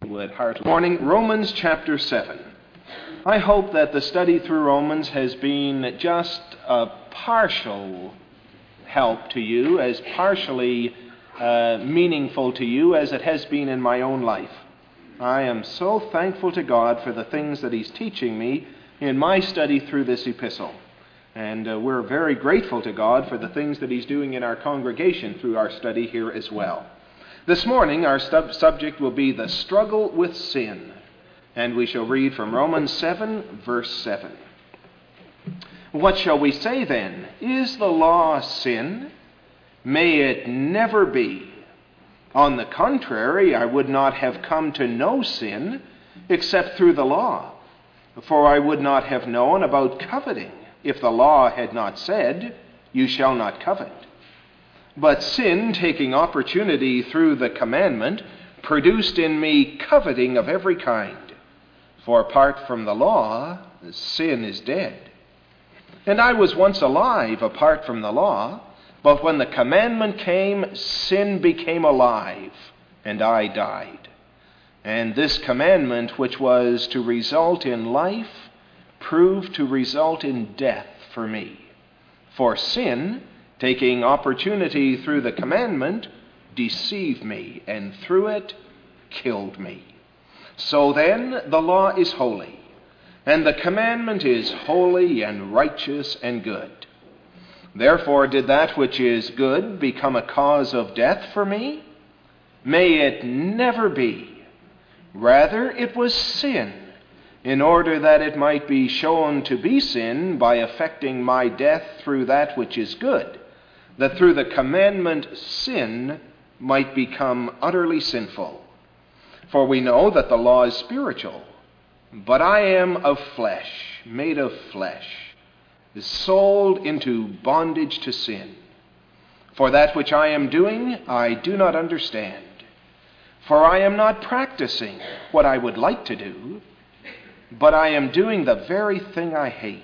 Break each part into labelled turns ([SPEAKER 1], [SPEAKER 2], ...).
[SPEAKER 1] would heartily. Morning, Romans chapter 7. I hope that the study through Romans has been just a partial help to you, as partially meaningful to you as it has been in my own life. I am so thankful to God for the things that He's teaching me in my study through this epistle. And we're very grateful to God for the things that He's doing in our congregation through our study here as well. This morning, our subject will be the struggle with sin. And we shall read from Romans 7, verse 7. What shall we say then? Is the law sin? May it never be. On the contrary, I would not have come to know sin except through the law. For I would not have known about coveting if the law had not said, "You shall not covet." But sin, taking opportunity through the commandment, produced in me coveting of every kind. For apart from the law, sin is dead. And I was once alive apart from the law, but when the commandment came, sin became alive, and I died. And this commandment, which was to result in life, proved to result in death for me. For sin, taking opportunity through the commandment, deceived me, and through it killed me. So then the law is holy, and the commandment is holy and righteous and good. Therefore did that which is good become a cause of death for me? May it never be. Rather it was sin, in order that it might be shown to be sin by effecting my death through that which is good, that through the commandment sin might become utterly sinful. For we know that the law is spiritual, but I am of flesh, made of flesh, sold into bondage to sin. For that which I am doing, I do not understand. For I am not practicing what I would like to do, but I am doing the very thing I hate.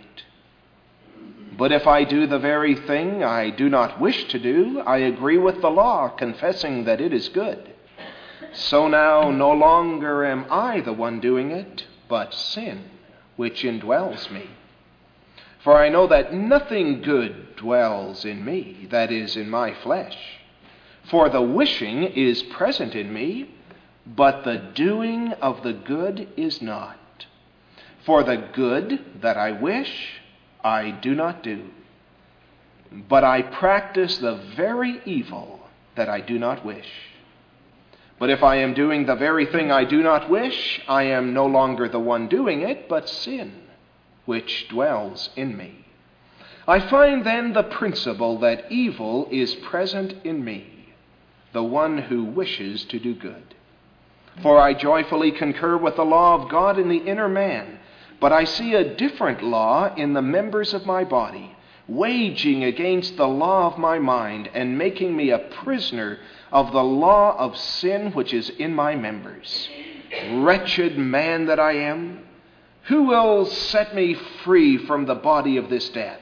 [SPEAKER 1] But if I do the very thing I do not wish to do, I agree with the law, confessing that it is good. So now no longer am I the one doing it, but sin, which indwells me. For I know that nothing good dwells in me, that is, in my flesh. For the wishing is present in me, but the doing of the good is not. For the good that I wish, I do not do, but I practice the very evil that I do not wish. But if I am doing the very thing I do not wish, I am no longer the one doing it, but sin, which dwells in me. I find then the principle that evil is present in me, the one who wishes to do good. For I joyfully concur with the law of God in the inner man, but I see a different law in the members of my body, waging against the law of my mind and making me a prisoner of the law of sin which is in my members. Wretched man that I am, who will set me free from the body of this death?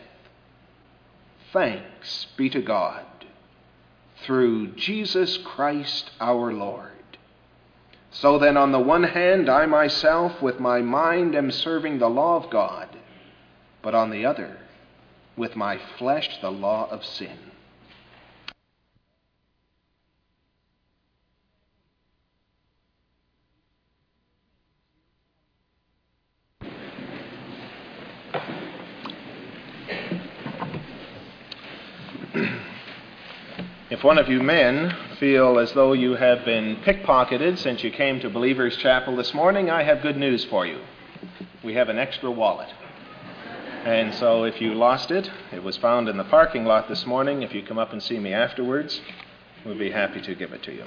[SPEAKER 1] Thanks be to God, through Jesus Christ our Lord. So then, on the one hand, I myself with my mind am serving the law of God, but on the other, with my flesh, the law of sin. If one of you men feel as though you have been pickpocketed since you came to Believers Chapel this morning, I have good news for you. We have an extra wallet. And so if you lost it, it was found in the parking lot this morning. If you come up and see me afterwards, we'll be happy to give it to you.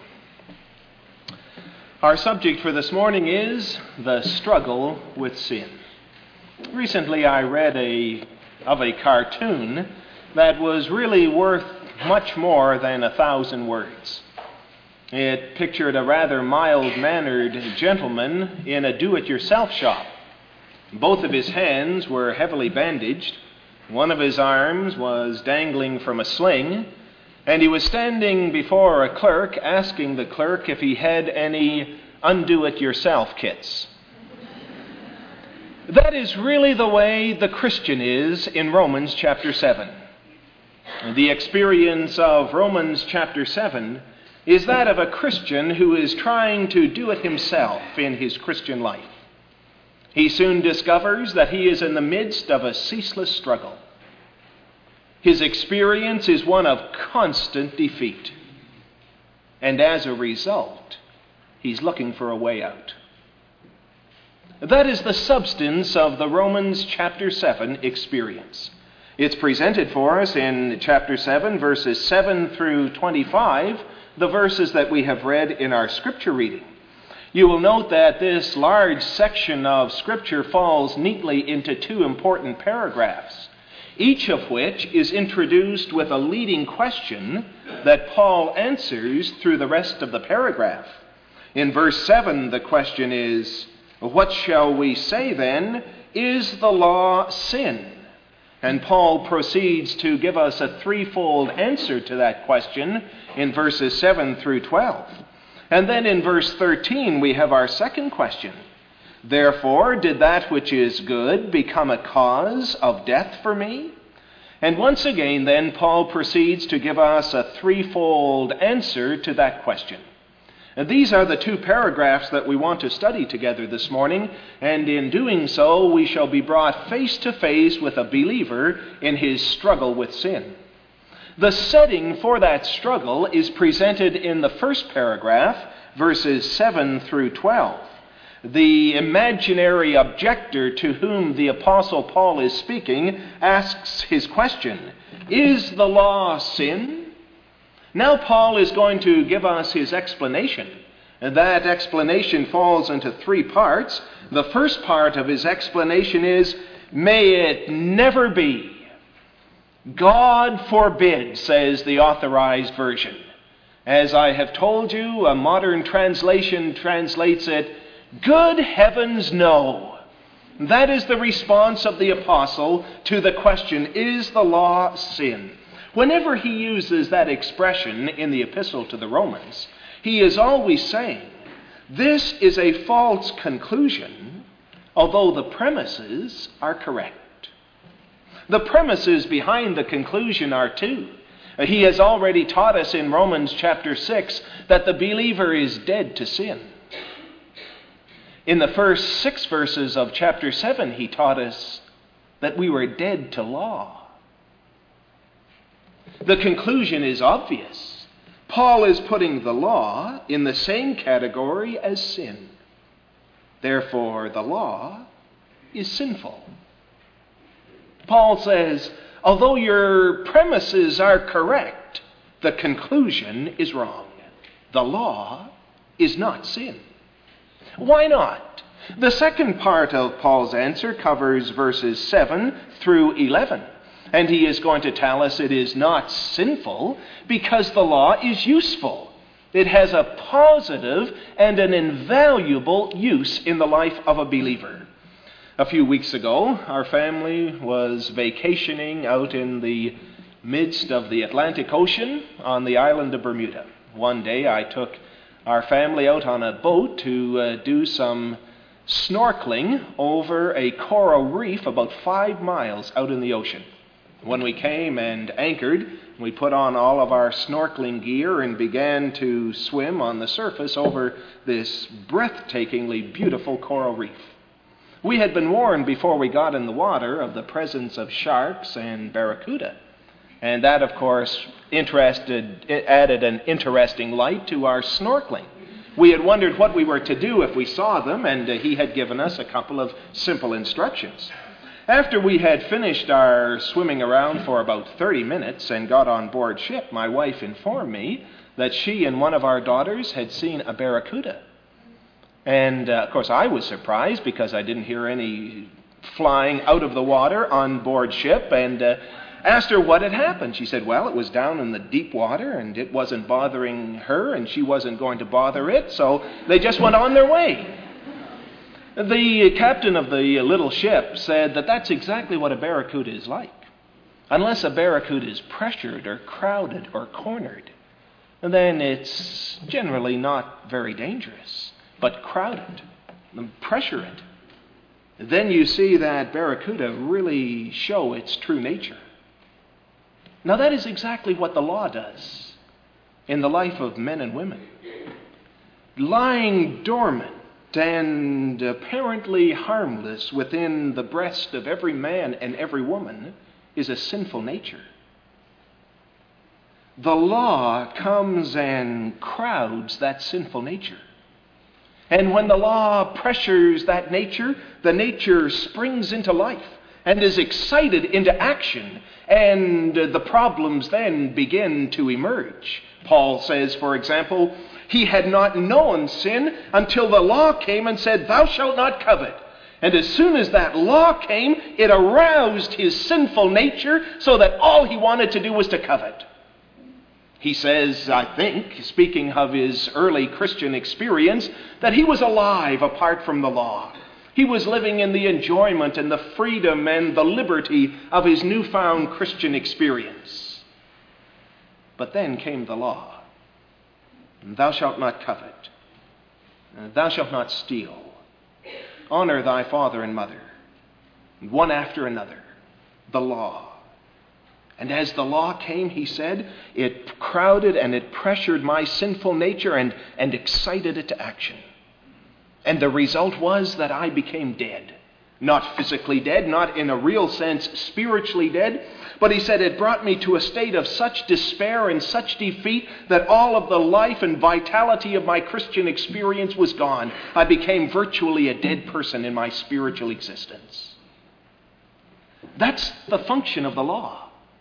[SPEAKER 1] Our subject for this morning is the struggle with sin. Recently I read of a cartoon that was really worth much more than 1,000 words. It pictured a rather mild-mannered gentleman in a do-it-yourself shop. Both of his hands were heavily bandaged. One of his arms was dangling from a sling, and he was standing before a clerk asking the clerk if he had any undo-it-yourself kits. That is really the way the Christian is in Romans chapter 7. The experience of Romans chapter 7 is that of a Christian who is trying to do it himself in his Christian life. He soon discovers that he is in the midst of a ceaseless struggle. His experience is one of constant defeat. And as a result, he's looking for a way out. That is the substance of the Romans chapter 7 experience. It's presented for us in chapter 7, verses 7 through 25, the verses that we have read in our scripture reading. You will note that this large section of Scripture falls neatly into two important paragraphs, each of which is introduced with a leading question that Paul answers through the rest of the paragraph. In verse 7, the question is, "What shall we say then? Is the law sin?" And Paul proceeds to give us a threefold answer to that question in verses 7 through 12. And then in verse 13, we have our second question. "Therefore, did that which is good become a cause of death for me?" And once again, then, Paul proceeds to give us a threefold answer to that question. And these are the two paragraphs that we want to study together this morning, and in doing so, we shall be brought face to face with a believer in his struggle with sin. The setting for that struggle is presented in the first paragraph, verses 7 through 12. The imaginary objector to whom the Apostle Paul is speaking asks his question, "Is the law sin?" Now Paul is going to give us his explanation. And that explanation falls into three parts. The first part of his explanation is, "May it never be." God forbid, says the Authorized Version. As I have told you, a modern translation translates it, "Good heavens, no." That is the response of the apostle to the question, "Is the law sin?" Whenever he uses that expression in the epistle to the Romans, he is always saying, this is a false conclusion, although the premises are correct. The premises behind the conclusion are two. He has already taught us in Romans chapter 6 that the believer is dead to sin. In the first 6 verses of chapter 7, he taught us that we were dead to law. The conclusion is obvious. Paul is putting the law in the same category as sin. Therefore, the law is sinful. Paul says, although your premises are correct, the conclusion is wrong. The law is not sin. Why not? The second part of Paul's answer covers verses 7 through 11. And he is going to tell us it is not sinful because the law is useful. It has a positive and an invaluable use in the life of a believer. A few weeks ago, our family was vacationing out in the midst of the Atlantic Ocean on the island of Bermuda. One day I took our family out on a boat to do some snorkeling over a coral reef about 5 miles out in the ocean. When we came and anchored, we put on all of our snorkeling gear and began to swim on the surface over this breathtakingly beautiful coral reef. We had been warned before we got in the water of the presence of sharks and barracuda. And that, of course, added an interesting light to our snorkeling. We had wondered what we were to do if we saw them, and he had given us a couple of simple instructions. After we had finished our swimming around for about 30 minutes and got on board ship, my wife informed me that she and one of our daughters had seen a barracuda. And, of course, I was surprised because I didn't hear any flying out of the water on board ship, and asked her what had happened. She said, well, it was down in the deep water, and it wasn't bothering her, and she wasn't going to bother it, so they just went on their way. The captain of the little ship said that that's exactly what a barracuda is like. Unless a barracuda is pressured or crowded or cornered, then it's generally not very dangerous. but crowd it and pressure it. Then you see that barracuda really show its true nature. Now that is exactly what the law does in the life of men and women. Lying dormant and apparently harmless within the breast of every man and every woman is a sinful nature. The law comes and crowds that sinful nature. And when the law pressures that nature, the nature springs into life and is excited into action, and the problems then begin to emerge. Paul says, for example, he had not known sin until the law came and said, "Thou shalt not covet." And as soon as that law came, it aroused his sinful nature so that all he wanted to do was to covet. He says, I think, speaking of his early Christian experience, that he was alive apart from the law. He was living in the enjoyment and the freedom and the liberty of his newfound Christian experience. But then came the law. Thou shalt not covet. Thou shalt not steal. Honor thy father and mother. One after another. The law. And as the law came, he said, it crowded and it pressured my sinful nature and excited it to action. And the result was that I became dead. Not physically dead, not in a real sense spiritually dead, but he said it brought me to a state of such despair and such defeat that all of the life and vitality of my Christian experience was gone. I became virtually a dead person in my spiritual existence. That's the function of the law.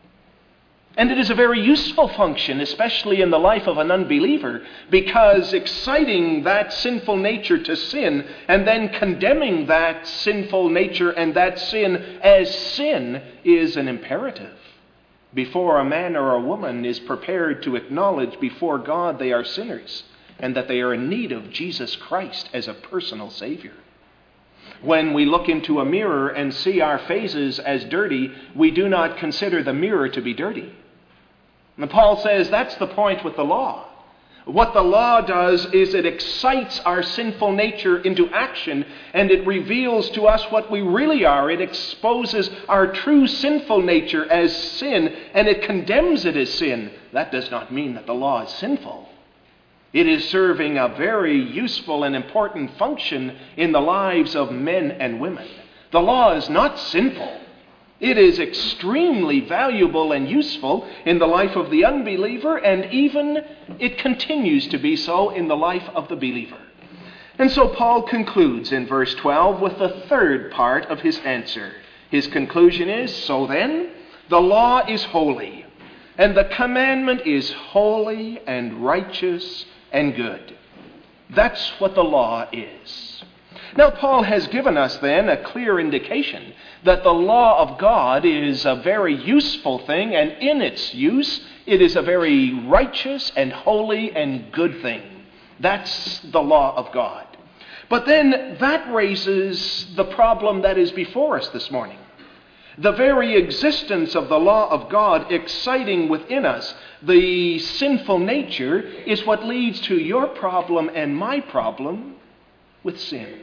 [SPEAKER 1] And it is a very useful function, especially in the life of an unbeliever, because exciting that sinful nature to sin and then condemning that sinful nature and that sin as sin is an imperative. Before a man or a woman is prepared to acknowledge before God they are sinners and that they are in need of Jesus Christ as a personal Savior. When we look into a mirror and see our faces as dirty, we do not consider the mirror to be dirty. And Paul says that's the point with the law. What the law does is it excites our sinful nature into action, and it reveals to us what we really are. It exposes our true sinful nature as sin, and it condemns it as sin. That does not mean that the law is sinful. It is serving a very useful and important function in the lives of men and women. The law is not sinful. It is extremely valuable and useful in the life of the unbeliever, and even it continues to be so in the life of the believer. And so Paul concludes in verse 12 with the third part of his answer. His conclusion is, so then, the law is holy, and the commandment is holy and righteous and good. That's what the law is. Now, Paul has given us then a clear indication that the law of God is a very useful thing, and in its use, it is a very righteous and holy and good thing. That's the law of God. But then that raises the problem that is before us this morning. The very existence of the law of God exciting within us the sinful nature is what leads to your problem and my problem with sin.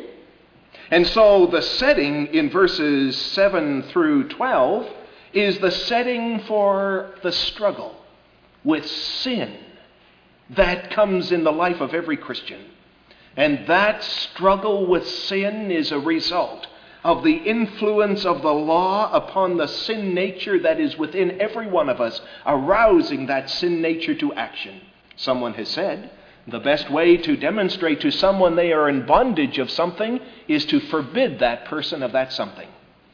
[SPEAKER 1] And so the setting in verses 7 through 12 is the setting for the struggle with sin that comes in the life of every Christian. And that struggle with sin is a result of the influence of the law upon the sin nature that is within every one of us, arousing that sin nature to action. Someone has said, the best way to demonstrate to someone they are in bondage of something is to forbid that person of that something.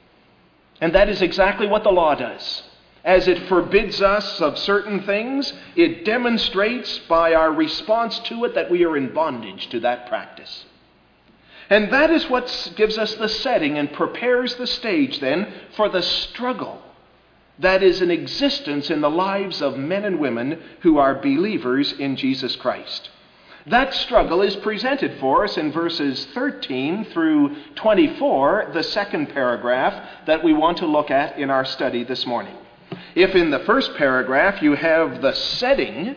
[SPEAKER 1] And that is exactly what the law does. As it forbids us of certain things, it demonstrates by our response to it that we are in bondage to that practice. And that is what gives us the setting and prepares the stage then for the struggle that is in existence in the lives of men and women who are believers in Jesus Christ. That struggle is presented for us in verses 13 through 24, the second paragraph that we want to look at in our study this morning. If in the first paragraph you have the setting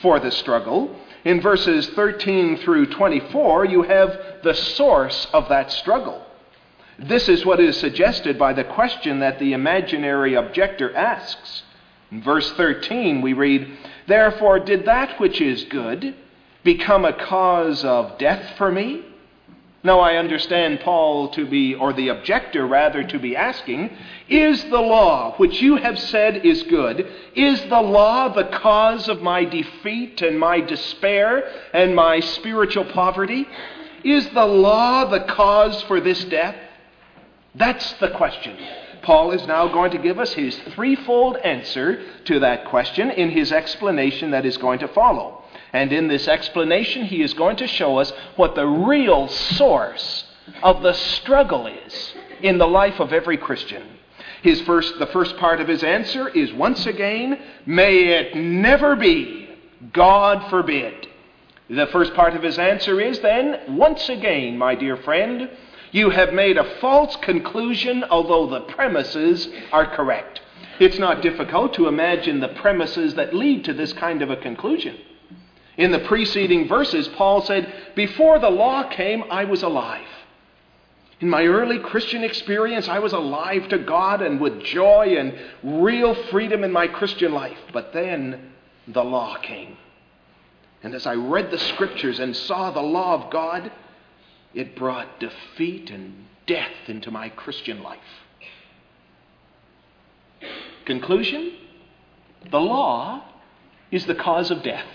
[SPEAKER 1] for the struggle. In verses 13 through 24, you have the source of that struggle. This is what is suggested by the question that the imaginary objector asks. In verse 13, we read, "Therefore did that which is good become a cause of death for me?" Now I understand Paul to be, or the objector rather, to be asking, is the law which you have said is good, is the law the cause of my defeat and my despair and my spiritual poverty? Is the law the cause for this death? That's the question. Paul is now going to give us his threefold answer to that question in his explanation that is going to follow. And in this explanation, he is going to show us what the real source of the struggle is in the life of every Christian. The first part of his answer is once again, may it never be, God forbid. The first part of his answer is then, once again, my dear friend, you have made a false conclusion, although the premises are correct. It's not difficult to imagine the premises that lead to this kind of a conclusion. In the preceding verses, Paul said, before the law came, I was alive. In my early Christian experience, I was alive to God and with joy and real freedom in my Christian life. But then the law came. And as I read the scriptures and saw the law of God, it brought defeat and death into my Christian life. Conclusion? The law is the cause of death.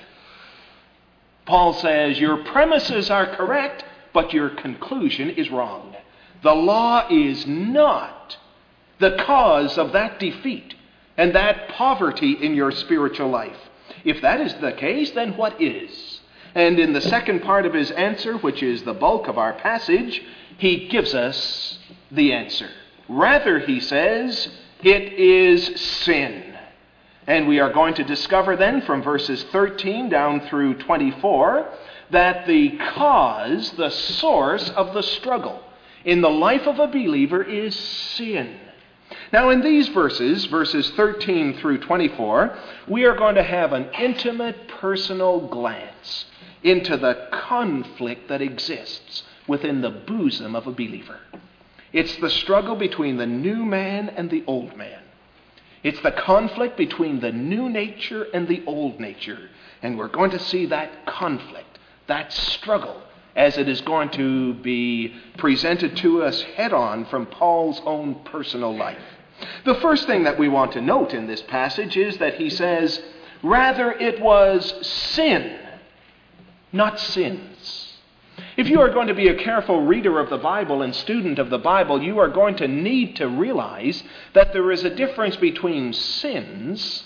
[SPEAKER 1] Paul says, your premises are correct, but your conclusion is wrong. The law is not the cause of that defeat and that poverty in your spiritual life. If that is the case, then what is? And in the second part of his answer, which is the bulk of our passage, he gives us the answer. Rather, he says, it is sin. And we are going to discover then from verses 13 down through 24 that the cause, the source of the struggle in the life of a believer is sin. Now in these verses 13 through 24, we are going to have an intimate personal glance into the conflict that exists within the bosom of a believer. It's the struggle between the new man and the old man. It's the conflict between the new nature and the old nature. And we're going to see that conflict, that struggle, as it is going to be presented to us head on from Paul's own personal life. The first thing that we want to note in this passage is that he says, rather it was sin, not sins. If you are going to be a careful reader of the Bible and student of the Bible, you are going to need to realize that there is a difference between sins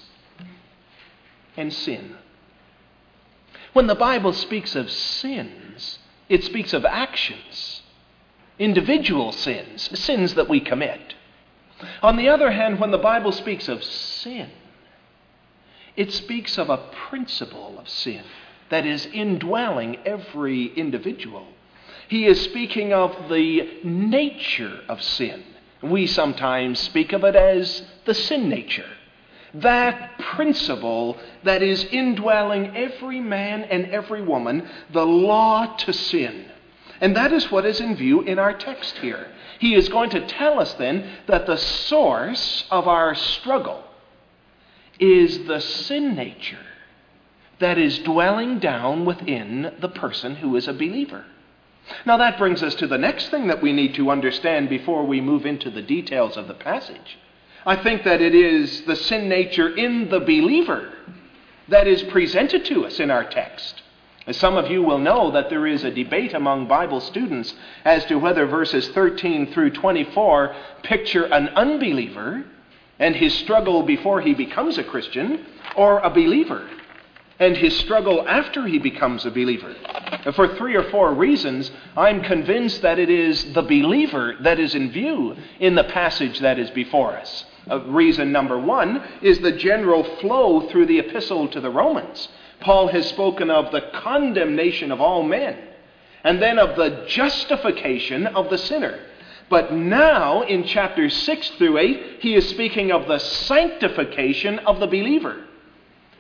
[SPEAKER 1] and sin. When the Bible speaks of sins, it speaks of actions, individual sins, sins that we commit. On the other hand, when the Bible speaks of sin, it speaks of a principle of sin that is indwelling every individual. He is speaking of the nature of sin. We sometimes speak of it as the sin nature. That principle that is indwelling every man and every woman, the law to sin. And that is what is in view in our text here. He is going to tell us then that the source of our struggle is the sin nature that is dwelling down within the person who is a believer. Now that brings us to the next thing that we need to understand before we move into the details of the passage. I think that it is the sin nature in the believer that is presented to us in our text. As some of you will know that there is a debate among Bible students as to whether verses 13 through 24 picture an unbeliever and his struggle before he becomes a Christian, or a believer and his struggle after he becomes a believer. For 3 or 4 reasons, I'm convinced that it is the believer that is in view in the passage that is before us. Reason number 1 is the general flow through the epistle to the Romans. Paul has spoken of the condemnation of all men, and then of the justification of the sinner. But now, in chapters 6 through 8, he is speaking of the sanctification of the believer.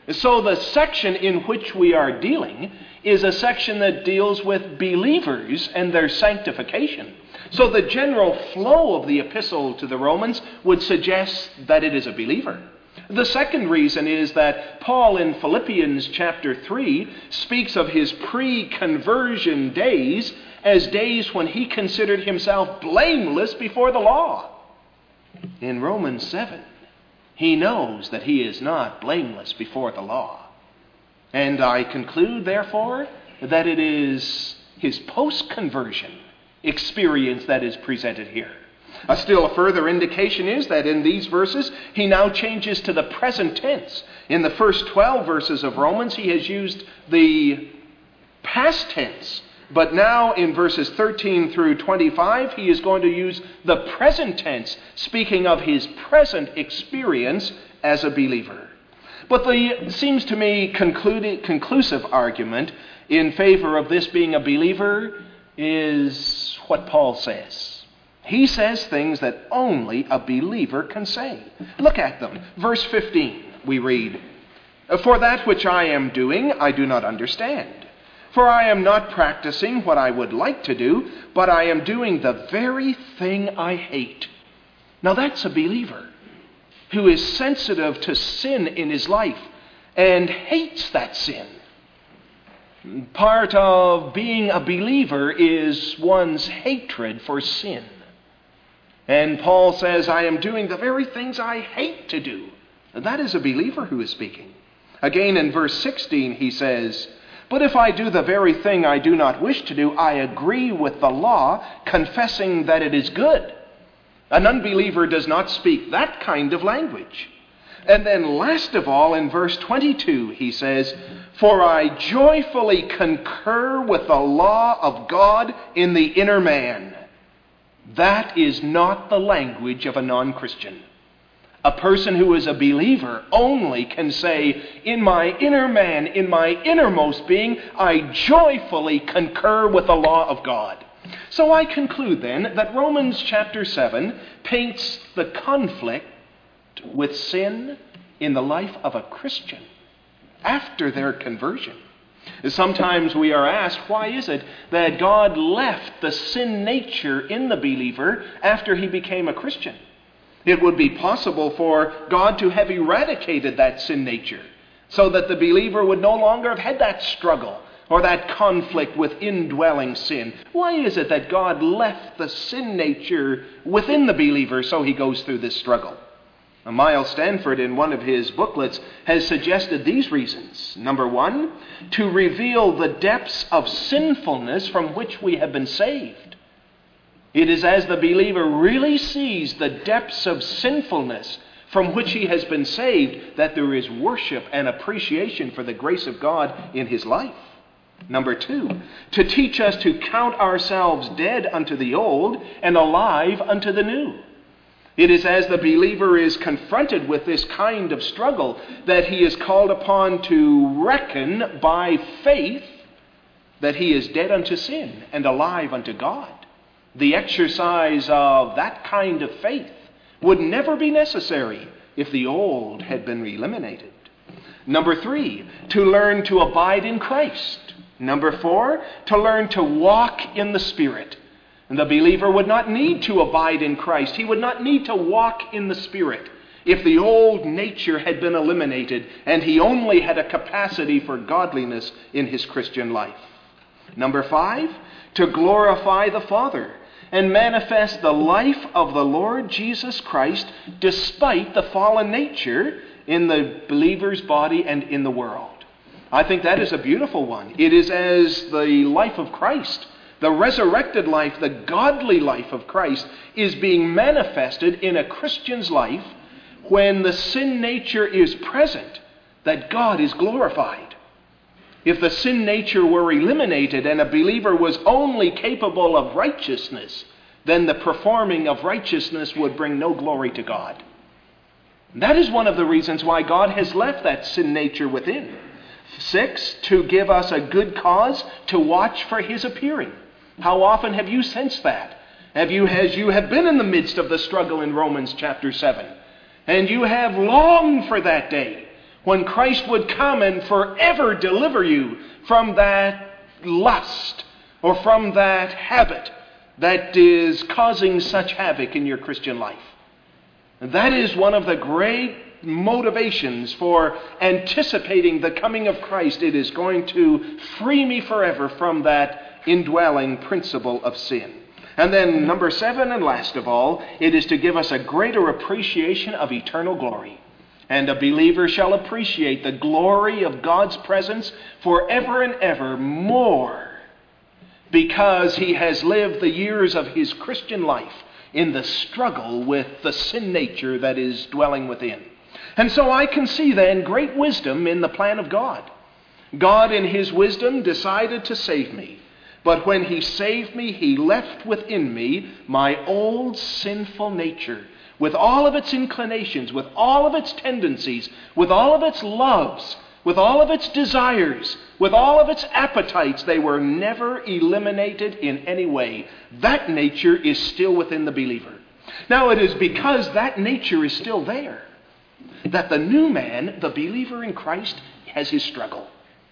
[SPEAKER 1] So the section in which we are dealing is a section that deals with believers and their sanctification. So the general flow of the epistle to the Romans would suggest that it is a believer. The second reason is that Paul in Philippians chapter 3 speaks of his pre-conversion days as days when he considered himself blameless before the law. In Romans 7, he knows that he is not blameless before the law. And I conclude, therefore, that it is his post-conversion experience that is presented here. Still a further indication is that in these verses, he now changes to the present tense. In the first 12 verses of Romans, he has used the past tense. But now in verses 13 through 25, he is going to use the present tense, speaking of his present experience as a believer. But the, seems to me, conclusive argument in favor of this being a believer is what Paul says. He says things that only a believer can say. Look at them. Verse 15, we read, "For that which I am doing, I do not understand. For I am not practicing what I would like to do, but I am doing the very thing I hate." Now that's a believer who is sensitive to sin in his life and hates that sin. Part of being a believer is one's hatred for sin. And Paul says, I am doing the very things I hate to do. And that is a believer who is speaking. Again, in verse 16, he says, "But if I do the very thing I do not wish to do, I agree with the law, confessing that it is good." An unbeliever does not speak that kind of language. And then last of all, in verse 22, he says, "For I joyfully concur with the law of God in the inner man." That is not the language of a non-Christian. A person who is a believer only can say, in my inner man, in my innermost being, I joyfully concur with the law of God. So I conclude then that Romans chapter 7 paints the conflict with sin in the life of a Christian after their conversion. Sometimes we are asked, why is it that God left the sin nature in the believer after he became a Christian? It would be possible for God to have eradicated that sin nature so that the believer would no longer have had that struggle or that conflict with indwelling sin. Why is it that God left the sin nature within the believer so he goes through this struggle? Miles Stanford, in one of his booklets, has suggested these reasons. Number one, to reveal the depths of sinfulness from which we have been saved. It is as the believer really sees the depths of sinfulness from which he has been saved that there is worship and appreciation for the grace of God in his life. Number two, to teach us to count ourselves dead unto the old and alive unto the new. It is as the believer is confronted with this kind of struggle that he is called upon to reckon by faith that he is dead unto sin and alive unto God. The exercise of that kind of faith would never be necessary if the old had been eliminated. Number three, to learn to abide in Christ. Number four, to learn to walk in the Spirit. And the believer would not need to abide in Christ. He would not need to walk in the Spirit if the old nature had been eliminated and he only had a capacity for godliness in his Christian life. Number five, to glorify the Father and manifest the life of the Lord Jesus Christ despite the fallen nature in the believer's body and in the world. I think that is a beautiful one. It is as the life of Christ, the resurrected life, the godly life of Christ, is being manifested in a Christian's life when the sin nature is present, that God is glorified. If the sin nature were eliminated and a believer was only capable of righteousness, then the performing of righteousness would bring no glory to God. That is one of the reasons why God has left that sin nature within. 6, to give us a good cause to watch for his appearing. How often have you sensed that? As you have been in the midst of the struggle in Romans chapter 7, and you have longed for that day When Christ would come and forever deliver you from that lust or from that habit that is causing such havoc in your Christian life. And that is one of the great motivations for anticipating the coming of Christ. It is going to free me forever from that indwelling principle of sin. And then number 7, and last of all, it is to give us a greater appreciation of eternal glory. And a believer shall appreciate the glory of God's presence forever and ever more, because he has lived the years of his Christian life in the struggle with the sin nature that is dwelling within. And so I can see then great wisdom in the plan of God. God in his wisdom decided to save me. But when he saved me, he left within me my old sinful nature, with all of its inclinations, with all of its tendencies, with all of its loves, with all of its desires, with all of its appetites. They were never eliminated in any way. That nature is still within the believer. Now, it is because that nature is still there that the new man, the believer in Christ, has his struggle.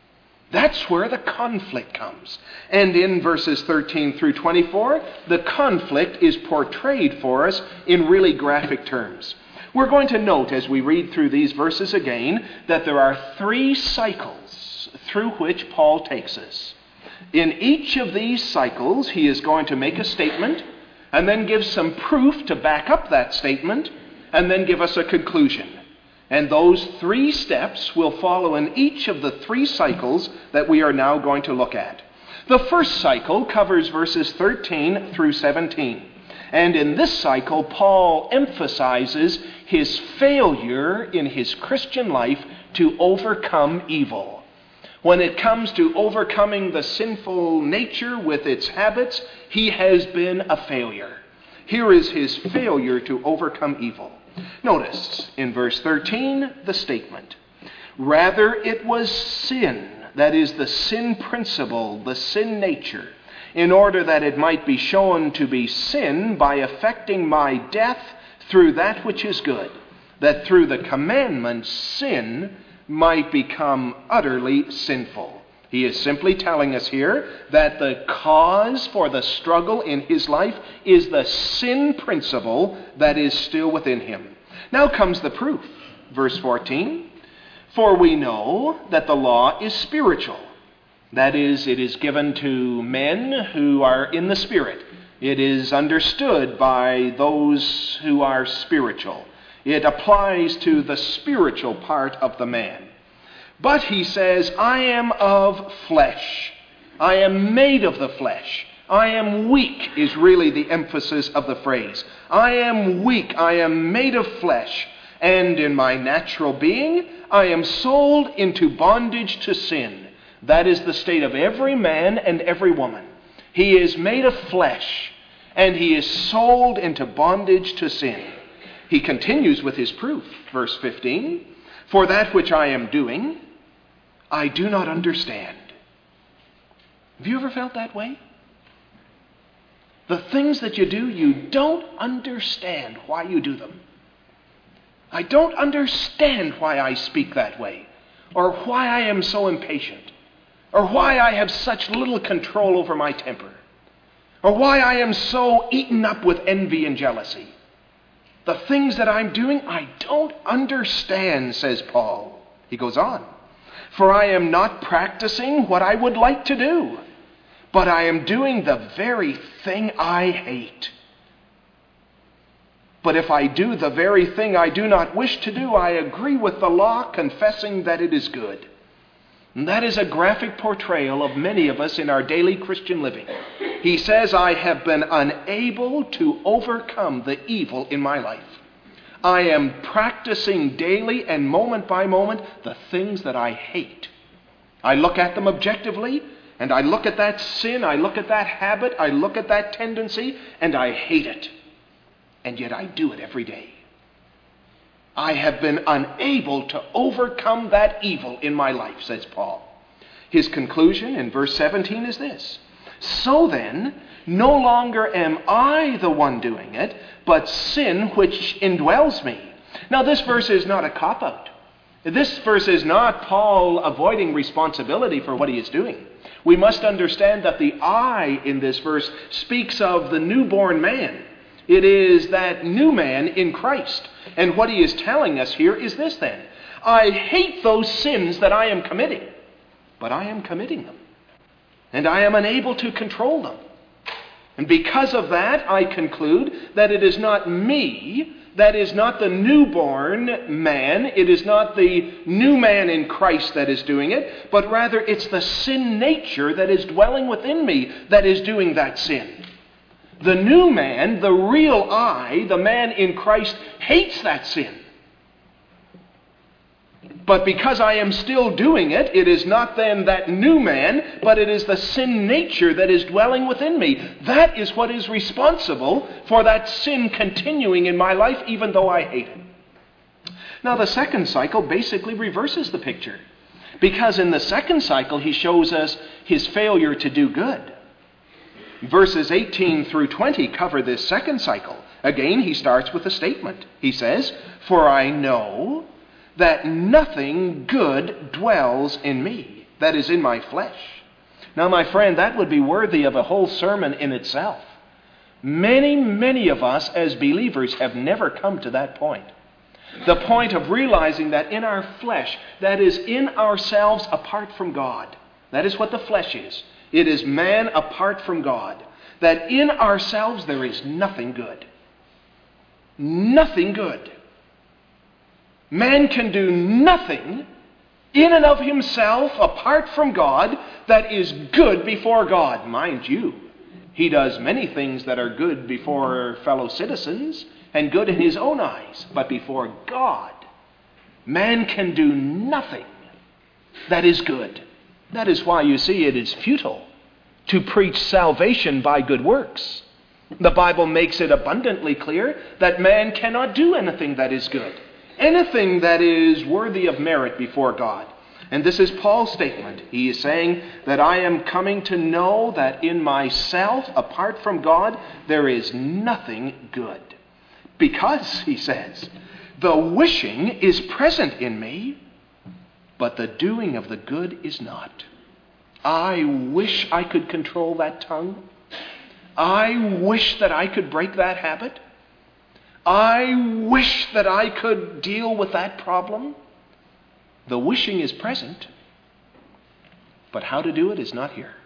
[SPEAKER 1] That's where the conflict comes. And in verses 13 through 24, the conflict is portrayed for us in really graphic terms. We're going to note as we read through these verses again that there are 3 cycles through which Paul takes us. In each of these cycles, he is going to make a statement and then give some proof to back up that statement and then give us a conclusion. And those 3 steps will follow in each of the 3 cycles that we are now going to look at. The first cycle covers verses 13 through 17. And in this cycle, Paul emphasizes his failure in his Christian life to overcome evil. When it comes to overcoming the sinful nature with its habits, he has been a failure. Here is his failure to overcome evil. Notice in verse 13 the statement. Rather it was sin, that is the sin principle, the sin nature, in order that it might be shown to be sin by effecting my death through that which is good, that through the commandment sin might become utterly sinful. He is simply telling us here that the cause for the struggle in his life is the sin principle that is still within him. Now comes the proof. Verse 14, for we know that the law is spiritual. That is, it is given to men who are in the Spirit. It is understood by those who are spiritual. It applies to the spiritual part of the man. But he says, I am of flesh. I am made of the flesh. I am weak is really the emphasis of the phrase. I am weak. I am made of flesh. And in my natural being, I am sold into bondage to sin. That is the state of every man and every woman. He is made of flesh, and he is sold into bondage to sin. He continues with his proof. Verse 15, for that which I am doing, I do not understand. Have you ever felt that way? The things that you do, you don't understand why you do them. I don't understand why I speak that way, or why I am so impatient, or why I have such little control over my temper, or why I am so eaten up with envy and jealousy. The things that I'm doing, I don't understand, says Paul. He goes on, for I am not practicing what I would like to do, but I am doing the very thing I hate. But if I do the very thing I do not wish to do, I agree with the law, confessing that it is good. And that is a graphic portrayal of many of us in our daily Christian living. He says, I have been unable to overcome the evil in my life. I am practicing daily and moment by moment the things that I hate. I look at them objectively, and I look at that sin, I look at that habit, I look at that tendency, and I hate it. And yet I do it every day. I have been unable to overcome that evil in my life, says Paul. His conclusion in verse 17 is this. So then, no longer am I the one doing it, but sin which indwells me. Now this verse is not a cop-out. This verse is not Paul avoiding responsibility for what he is doing. We must understand that the I in this verse speaks of the newborn man. It is that new man in Christ. And what he is telling us here is this then. I hate those sins that I am committing, but I am committing them. And I am unable to control them. And because of that, I conclude that it is not me, that is not the newborn man, it is not the new man in Christ that is doing it, but rather it's the sin nature that is dwelling within me that is doing that sin. The new man, the real I, the man in Christ, hates that sin. But because I am still doing it, it is not then that new man, but it is the sin nature that is dwelling within me. That is what is responsible for that sin continuing in my life, even though I hate it. Now, the second cycle basically reverses the picture. Because in the second cycle, he shows us his failure to do good. Verses 18 through 20 cover this second cycle. Again, he starts with a statement. He says, "For I know that nothing good dwells in me," that is, in my flesh. Now, my friend, that would be worthy of a whole sermon in itself. Many of us as believers have never come to that point. The point of realizing that in our flesh, that is, in ourselves apart from God. That is what the flesh is. It is man apart from God. That in ourselves there is nothing good. Nothing good. Man can do nothing in and of himself apart from God that is good before God. Mind you, he does many things that are good before fellow citizens and good in his own eyes. But before God, man can do nothing that is good. That is why you see it is futile to preach salvation by good works. The Bible makes it abundantly clear that man cannot do anything that is good. Anything that is worthy of merit before God. And this is Paul's statement. He is saying that I am coming to know that in myself, apart from God, there is nothing good. Because, he says, the wishing is present in me, but the doing of the good is not. I wish I could control that tongue. I wish that I could break that habit. I wish that I could deal with that problem. The wishing is present, but how to do it is not here.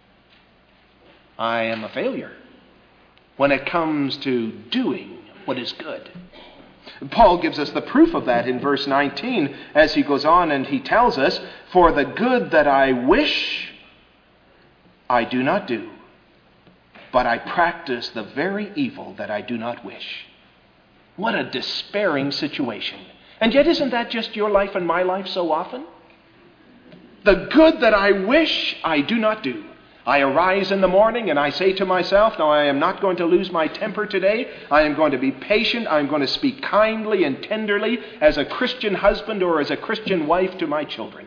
[SPEAKER 1] I am a failure when it comes to doing what is good. Paul gives us the proof of that in verse 19 as he goes on and he tells us, "For the good that I wish, I do not do, but I practice the very evil that I do not wish." What a despairing situation. And yet isn't that just your life and my life so often? The good that I wish, I do not do. I arise in the morning and I say to myself, "No, I am not going to lose my temper today. I am going to be patient. I am going to speak kindly and tenderly as a Christian husband or as a Christian wife to my children."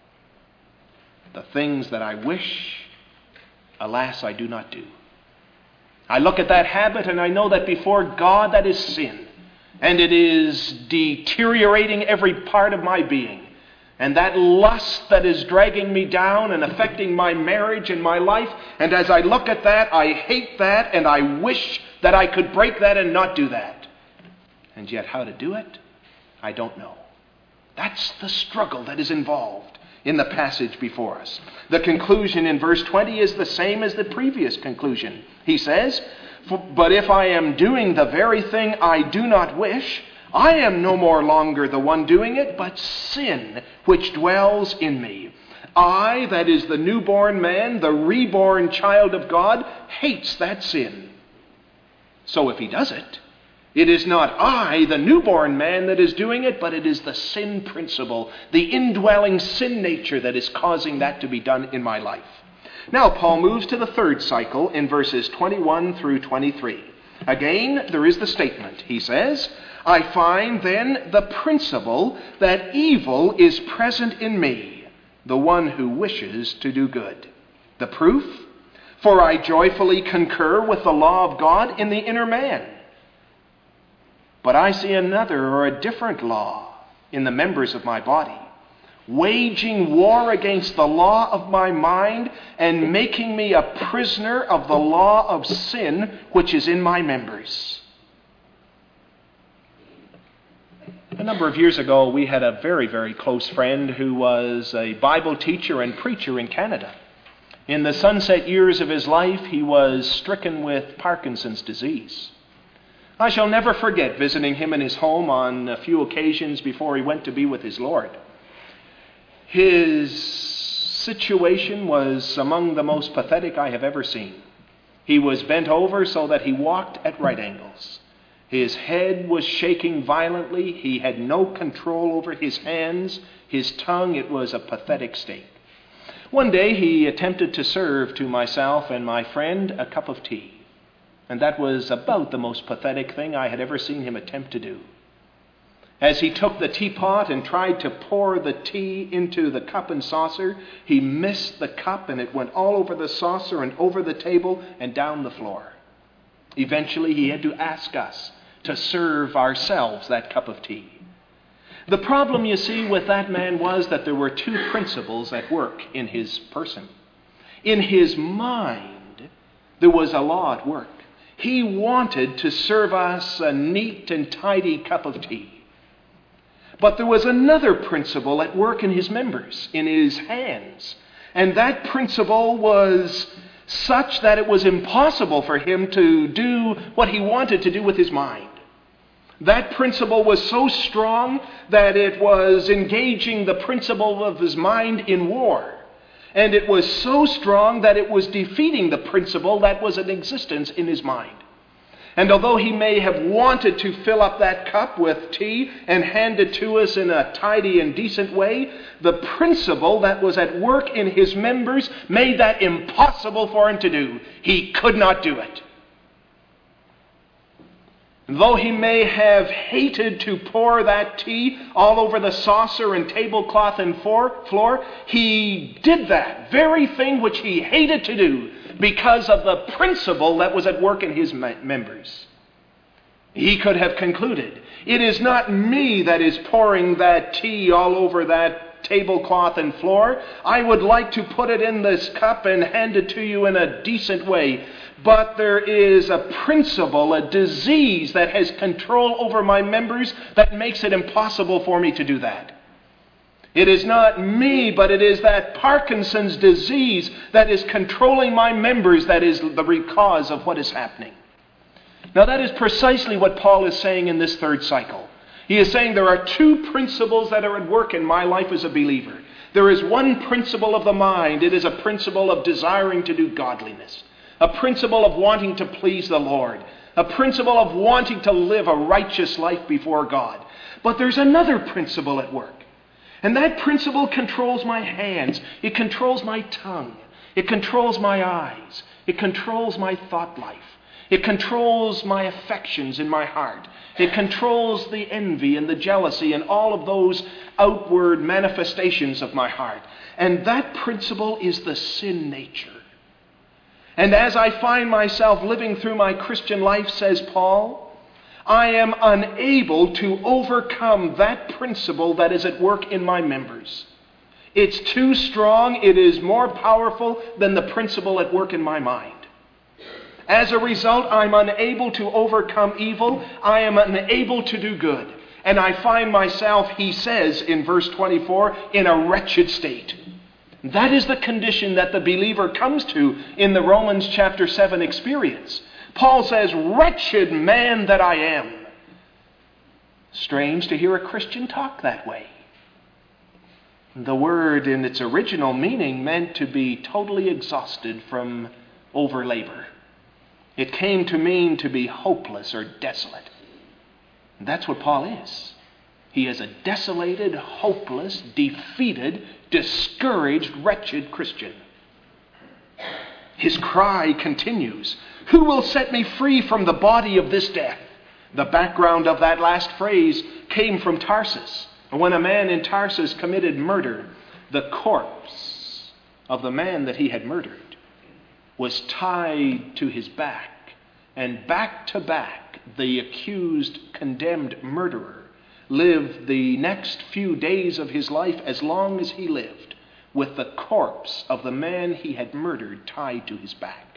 [SPEAKER 1] The things that I wish, alas, I do not do. I look at that habit and I know that before God that is sin. And it is deteriorating every part of my being. And that lust that is dragging me down and affecting my marriage and my life. And as I look at that, I hate that and I wish that I could break that and not do that. And yet how to do it, I don't know. That's the struggle that is involved in the passage before us. The conclusion in verse 20 is the same as the previous conclusion. He says, "But if I am doing the very thing I do not wish, I am no more longer the one doing it, but sin which dwells in me. I, that is the newborn man, the reborn child of God, hates that sin." So if he does it, it is not I, the newborn man, that is doing it, but it is the sin principle, the indwelling sin nature that is causing that to be done in my life. Now, Paul moves to the third cycle in verses 21 through 23. Again, there is the statement. He says, "I find then the principle that evil is present in me, the one who wishes to do good. The proof? For I joyfully concur with the law of God in the inner man. But I see another or a different law in the members of my body, waging war against the law of my mind and making me a prisoner of the law of sin which is in my members. A number of years ago, we had a very, very close friend who was a Bible teacher and preacher in Canada. In the sunset years of his life, he was stricken with Parkinson's disease. I shall never forget visiting him in his home on a few occasions before he went to be with his Lord. His situation was among the most pathetic I have ever seen. He was bent over so that he walked at right angles. His head was shaking violently. He had no control over his hands, his tongue. It was a pathetic state. One day he attempted to serve to myself and my friend a cup of tea. And that was about the most pathetic thing I had ever seen him attempt to do. As he took the teapot and tried to pour the tea into the cup and saucer, he missed the cup and it went all over the saucer and over the table and down the floor. Eventually he had to ask us to serve ourselves that cup of tea. The problem, you see, with that man was that there were two principles at work in his person. In his mind, there was a law at work. He wanted to serve us a neat and tidy cup of tea. But there was another principle at work in his members, in his hands. And that principle was such that it was impossible for him to do what he wanted to do with his mind. That principle was so strong that it was engaging the principle of his mind in war. And it was so strong that it was defeating the principle that was in existence in his mind. And although he may have wanted to fill up that cup with tea and hand it to us in a tidy and decent way, the principle that was at work in his members made that impossible for him to do. He could not do it. Though he may have hated to pour that tea all over the saucer and tablecloth and floor, he did that very thing which he hated to do because of the principle that was at work in his members. He could have concluded, it is not me that is pouring that tea all over that tablecloth and floor. I would like to put it in this cup and hand it to you in a decent way. But there is a principle, a disease that has control over my members that makes it impossible for me to do that. It is not me, but it is that Parkinson's disease that is controlling my members that is the cause of what is happening. Now that is precisely what Paul is saying in this third cycle. He is saying there are two principles that are at work in my life as a believer. There is one principle of the mind. It is a principle of desiring to do godliness. A principle of wanting to please the Lord. A principle of wanting to live a righteous life before God. But there's another principle at work. And that principle controls my hands. It controls my tongue. It controls my eyes. It controls my thought life. It controls my affections in my heart. It controls the envy and the jealousy and all of those outward manifestations of my heart. And that principle is the sin nature. And as I find myself living through my Christian life, says Paul, I am unable to overcome that principle that is at work in my members. It's too strong. It is more powerful than the principle at work in my mind. As a result, I'm unable to overcome evil. I am unable to do good. And I find myself, he says in verse 24, in a wretched state. That is the condition that the believer comes to in the Romans chapter 7 experience. Paul says, wretched man that I am. Strange to hear a Christian talk that way. The word in its original meaning meant to be totally exhausted from overlabor. It came to mean to be hopeless or desolate. And that's what Paul is. He is a desolated, hopeless, defeated, discouraged, wretched Christian. His cry continues, who will set me free from the body of this death? The background of that last phrase came from Tarsus. When a man in Tarsus committed murder, the corpse of the man that he had murdered was tied to his back, and back to back the accused, condemned murderer live the next few days of his life, as long as he lived, with the corpse of the man he had murdered tied to his back.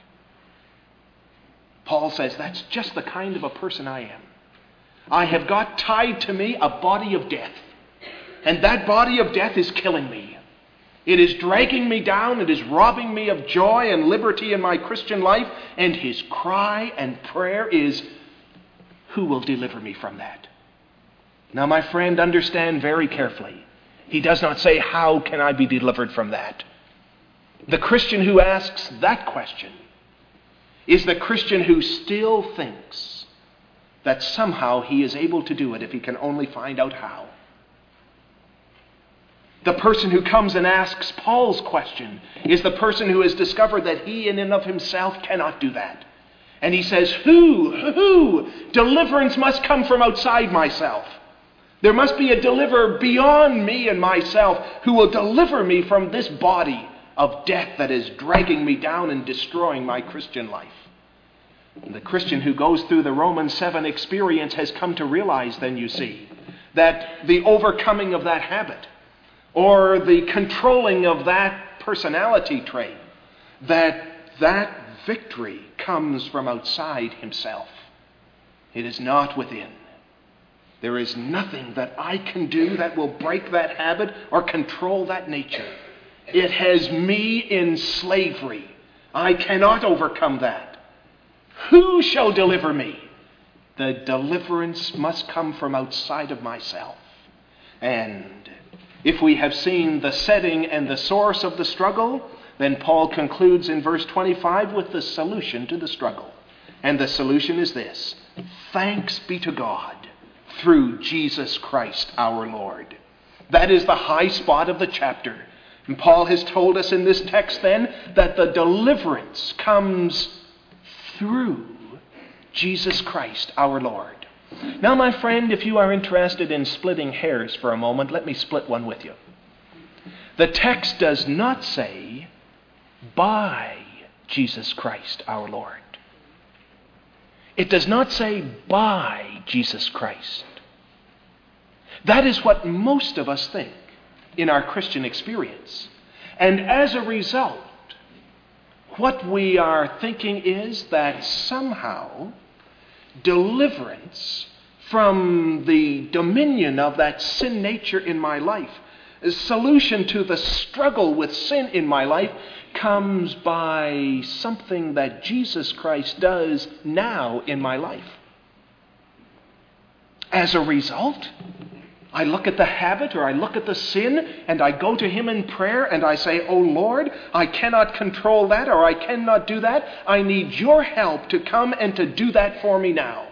[SPEAKER 1] Paul says, that's just the kind of a person I am. I have got tied to me a body of death. And that body of death is killing me. It is dragging me down. It is robbing me of joy and liberty in my Christian life. And his cry and prayer is, who will deliver me from that? Now, my friend, understand very carefully. He does not say, how can I be delivered from that? The Christian who asks that question is the Christian who still thinks that somehow he is able to do it if he can only find out how. The person who comes and asks Paul's question is the person who has discovered that he in and of himself cannot do that. And he says, who? Deliverance must come from outside myself. There must be a deliverer beyond me and myself who will deliver me from this body of death that is dragging me down and destroying my Christian life. And the Christian who goes through the Romans 7 experience has come to realize then, you see, that the overcoming of that habit, or the controlling of that personality trait, that victory comes from outside himself. It is not within. There is nothing that I can do that will break that habit or control that nature. It has me in slavery. I cannot overcome that. Who shall deliver me? The deliverance must come from outside of myself. And if we have seen the setting and the source of the struggle, then Paul concludes in verse 25 with the solution to the struggle. And the solution is this: thanks be to God through Jesus Christ our Lord. That is the high spot of the chapter. And Paul has told us in this text then that the deliverance comes through Jesus Christ our Lord. Now, my friend, if you are interested in splitting hairs for a moment, let me split one with you. The text does not say, by Jesus Christ our Lord. It does not say, by Jesus Christ. That is what most of us think in our Christian experience. And as a result, what we are thinking is that somehow deliverance from the dominion of that sin nature in my life, a solution to the struggle with sin in my life, comes by something that Jesus Christ does now in my life. As a result, I look at the habit or I look at the sin and I go to him in prayer and I say, oh Lord, I cannot control that or I cannot do that. I need your help to come and to do that for me now.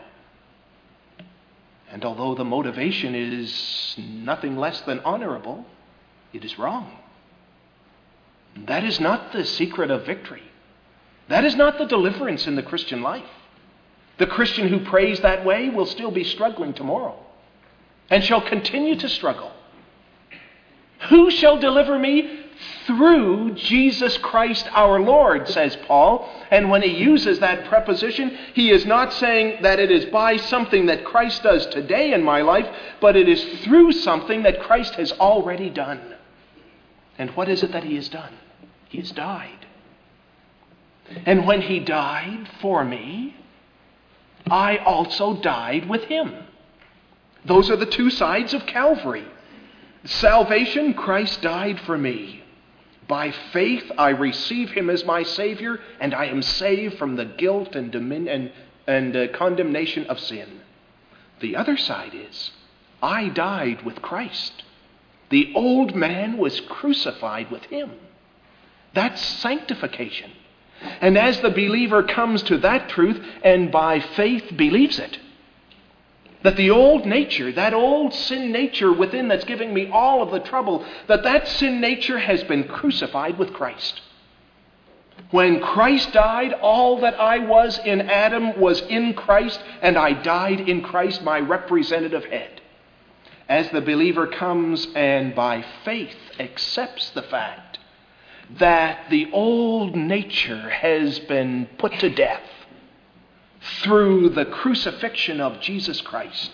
[SPEAKER 1] And although the motivation is nothing less than honorable, it is wrong. That is not the secret of victory. That is not the deliverance in the Christian life. The Christian who prays that way will still be struggling tomorrow and shall continue to struggle. Who shall deliver me? Through Jesus Christ our Lord, says Paul. And when he uses that preposition, he is not saying that it is by something that Christ does today in my life, but it is through something that Christ has already done. And what is it that he has done? He has died. And when he died for me, I also died with him. Those are the two sides of Calvary. Salvation, Christ died for me. By faith, I receive him as my Savior, and I am saved from the guilt and condemnation of sin. The other side is, I died with Christ. The old man was crucified with him. That's sanctification. And as the believer comes to that truth and by faith believes it, that the old nature, that old sin nature within that's giving me all of the trouble, that sin nature has been crucified with Christ. When Christ died, all that I was in Adam was in Christ, and I died in Christ, my representative head. As the believer comes and by faith accepts the fact that the old nature has been put to death through the crucifixion of Jesus Christ,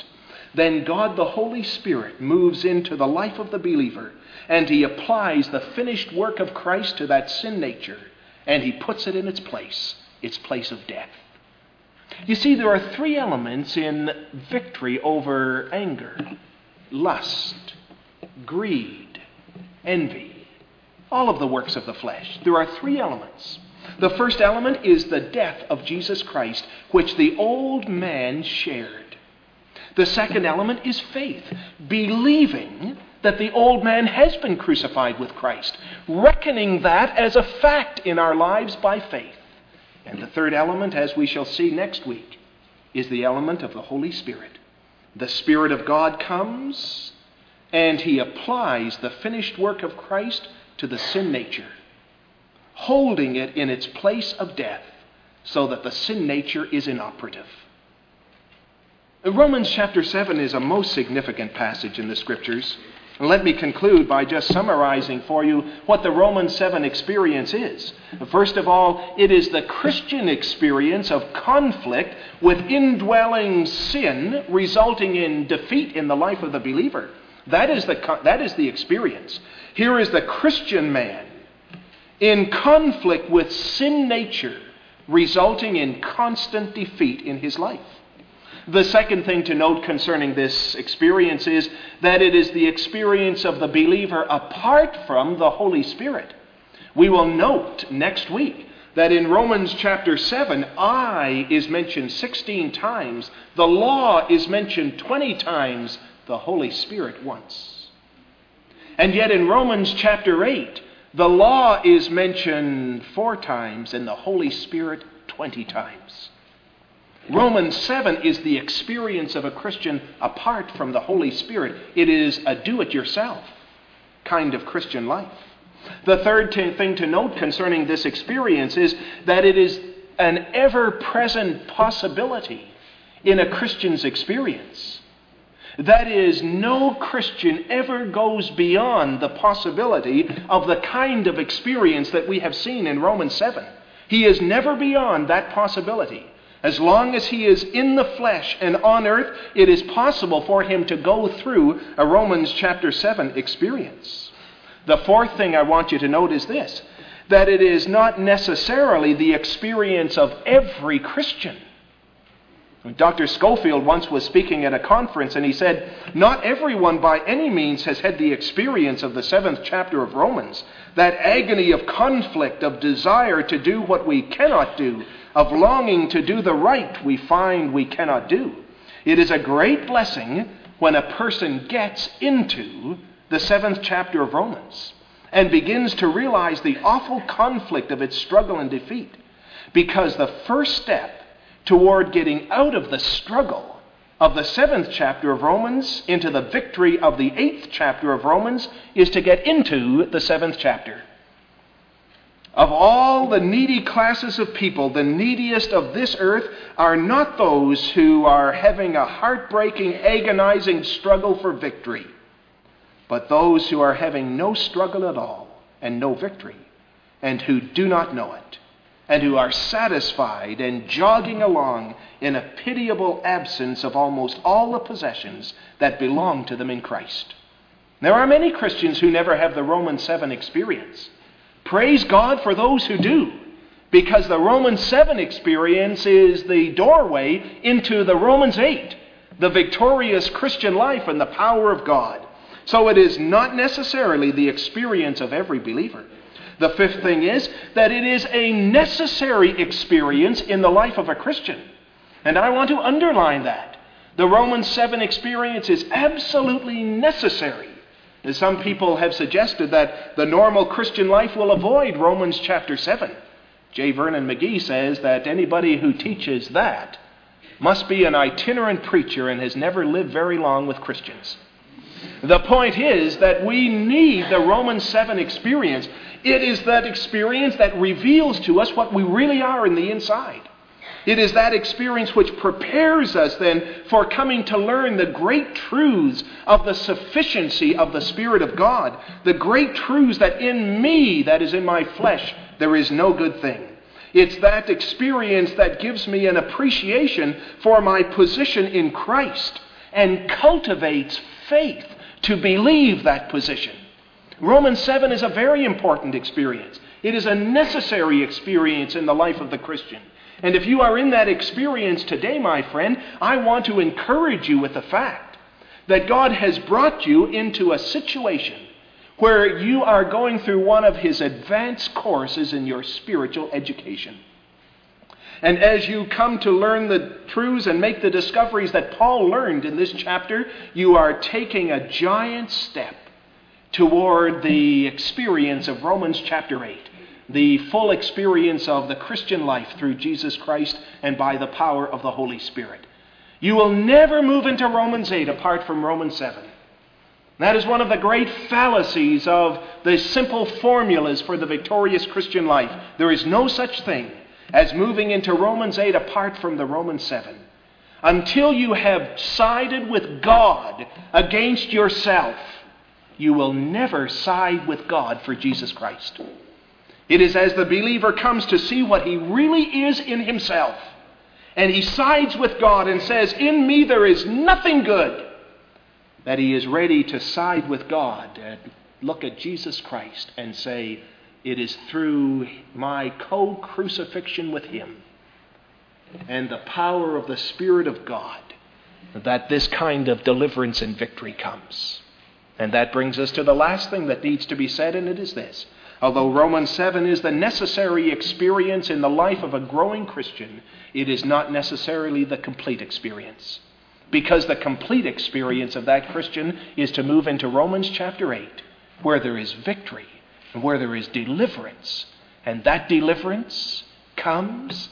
[SPEAKER 1] then God the Holy Spirit moves into the life of the believer, and he applies the finished work of Christ to that sin nature, and he puts it in its place of death. You see, there are three elements in victory over anger: lust, greed, envy, all of the works of the flesh. There are three elements. The first element is the death of Jesus Christ, which the old man shared. The second element is faith, believing that the old man has been crucified with Christ, reckoning that as a fact in our lives by faith. And the third element, as we shall see next week, is the element of the Holy Spirit. The Spirit of God comes, and he applies the finished work of Christ to the sin nature, holding it in its place of death so that the sin nature is inoperative. Romans chapter 7 is a most significant passage in the Scriptures. And let me conclude by just summarizing for you what the Romans 7 experience is. First of all, it is the Christian experience of conflict with indwelling sin resulting in defeat in the life of the believer. That is the experience. Here is the Christian man in conflict with sin nature, resulting in constant defeat in his life. The second thing to note concerning this experience is that it is the experience of the believer apart from the Holy Spirit. We will note next week that in Romans chapter 7, I is mentioned 16 times, the law is mentioned 20 times, the Holy Spirit once. And yet in Romans chapter 8, the law is mentioned 4 times and the Holy Spirit 20 times. Romans 7 is the experience of a Christian apart from the Holy Spirit. It is a do-it-yourself kind of Christian life. The third thing to note concerning this experience is that it is an ever-present possibility in a Christian's experience. That is, no Christian ever goes beyond the possibility of the kind of experience that we have seen in Romans 7. He is never beyond that possibility. As long as he is in the flesh and on earth, it is possible for him to go through a Romans chapter 7 experience. The fourth thing I want you to note is this, that it is not necessarily the experience of every Christian. Dr. Schofield once was speaking at a conference, and he said, not everyone by any means has had the experience of the 7th chapter of Romans, that agony of conflict, of desire to do what we cannot do, of longing to do the right we find we cannot do. It is a great blessing when a person gets into the 7th chapter of Romans and begins to realize the awful conflict of its struggle and defeat. Because the first step toward getting out of the struggle of the 7th chapter of Romans into the victory of the 8th chapter of Romans is to get into the 7th chapter. Of all the needy classes of people, the neediest of this earth are not those who are having a heartbreaking, agonizing struggle for victory, but those who are having no struggle at all and no victory, and who do not know it, and who are satisfied and jogging along in a pitiable absence of almost all the possessions that belong to them in Christ. There are many Christians who never have the Romans 7 experience. Praise God for those who do, because the Romans 7 experience is the doorway into the Romans 8, the victorious Christian life and the power of God. So it is not necessarily the experience of every believer. The fifth thing is that it is a necessary experience in the life of a Christian. And I want to underline that. The Romans 7 experience is absolutely necessary. Some people have suggested that the normal Christian life will avoid Romans chapter 7. J. Vernon McGee says that anybody who teaches that must be an itinerant preacher and has never lived very long with Christians. The point is that we need the Romans 7 experience. It is that experience that reveals to us what we really are in the inside. It is that experience which prepares us then for coming to learn the great truths of the sufficiency of the Spirit of God, the great truths that in me, that is in my flesh, there is no good thing. It's that experience that gives me an appreciation for my position in Christ and cultivates faith to believe that position. Romans 7 is a very important experience. It is a necessary experience in the life of the Christian. And if you are in that experience today, my friend, I want to encourage you with the fact that God has brought you into a situation where you are going through one of His advanced courses in your spiritual education. And as you come to learn the truths and make the discoveries that Paul learned in this chapter, you are taking a giant step toward the experience of Romans chapter 8, the full experience of the Christian life through Jesus Christ and by the power of the Holy Spirit. You will never move into Romans 8 apart from Romans 7. That is one of the great fallacies of the simple formulas for the victorious Christian life. There is no such thing as moving into Romans 8 apart from the Romans 7. Until you have sided with God against yourself, you will never side with God for Jesus Christ. It is as the believer comes to see what he really is in himself, and he sides with God and says, "In me there is nothing good," that he is ready to side with God and look at Jesus Christ and say, "It is through my co-crucifixion with Him and the power of the Spirit of God that this kind of deliverance and victory comes." And that brings us to the last thing that needs to be said, and it is this. Although Romans 7 is the necessary experience in the life of a growing Christian, it is not necessarily the complete experience. Because the complete experience of that Christian is to move into Romans chapter 8, where there is victory and where there is deliverance. And that deliverance comes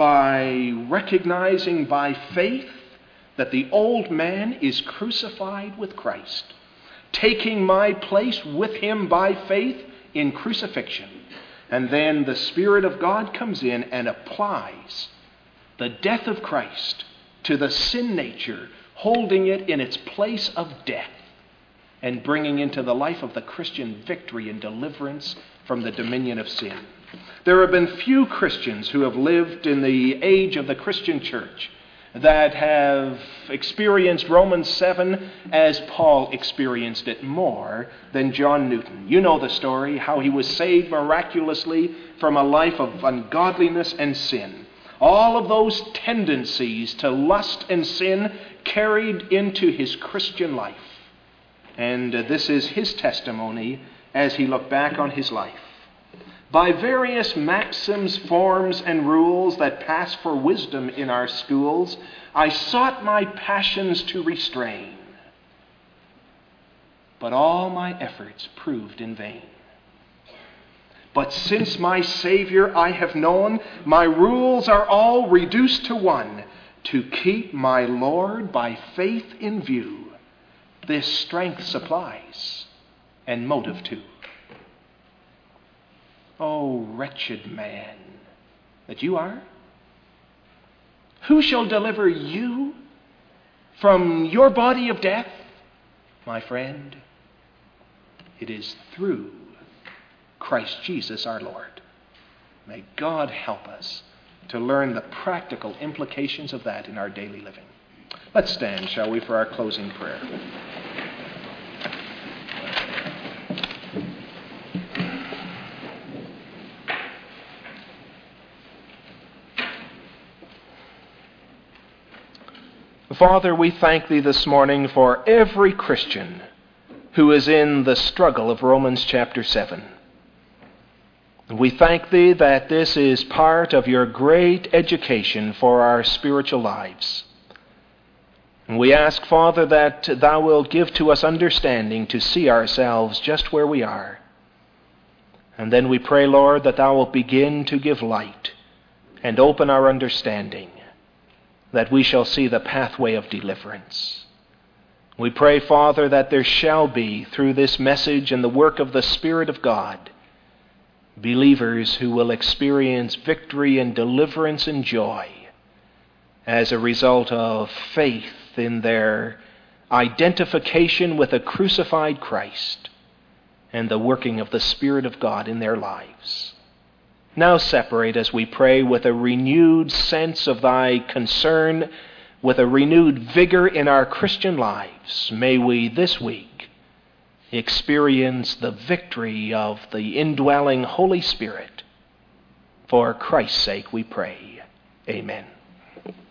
[SPEAKER 1] by recognizing by faith that the old man is crucified with Christ, taking my place with Him by faith in crucifixion. And then the Spirit of God comes in and applies the death of Christ to the sin nature, holding it in its place of death and bringing into the life of the Christian victory and deliverance from the dominion of sin. There have been few Christians who have lived in the age of the Christian church that have experienced Romans 7 as Paul experienced it more than John Newton. You know the story, how he was saved miraculously from a life of ungodliness and sin. All of those tendencies to lust and sin carried into his Christian life. And this is his testimony as he looked back on his life. By various maxims, forms, and rules that pass for wisdom in our schools, I sought my passions to restrain. But all my efforts proved in vain. But since my Savior I have known, my rules are all reduced to one: to keep my Lord by faith in view. This strength supplies, and motive too. Oh, wretched man that you are! Who shall deliver you from your body of death? My friend, it is through Christ Jesus our Lord. May God help us to learn the practical implications of that in our daily living. Let's stand, shall we, for our closing prayer. Father, we thank Thee this morning for every Christian who is in the struggle of Romans chapter 7. We thank Thee that this is part of Your great education for our spiritual lives. And we ask, Father, that Thou wilt give to us understanding to see ourselves just where we are. And then we pray, Lord, that Thou wilt begin to give light and open our understanding, that we shall see the pathway of deliverance. We pray, Father, that there shall be, through this message and the work of the Spirit of God, believers who will experience victory and deliverance and joy as a result of faith in their identification with a crucified Christ and the working of the Spirit of God in their lives. Now separate as we pray with a renewed sense of Thy concern with a renewed vigor in our Christian lives, may we this week experience the victory of the indwelling Holy Spirit. For Christ's sake we pray. Amen.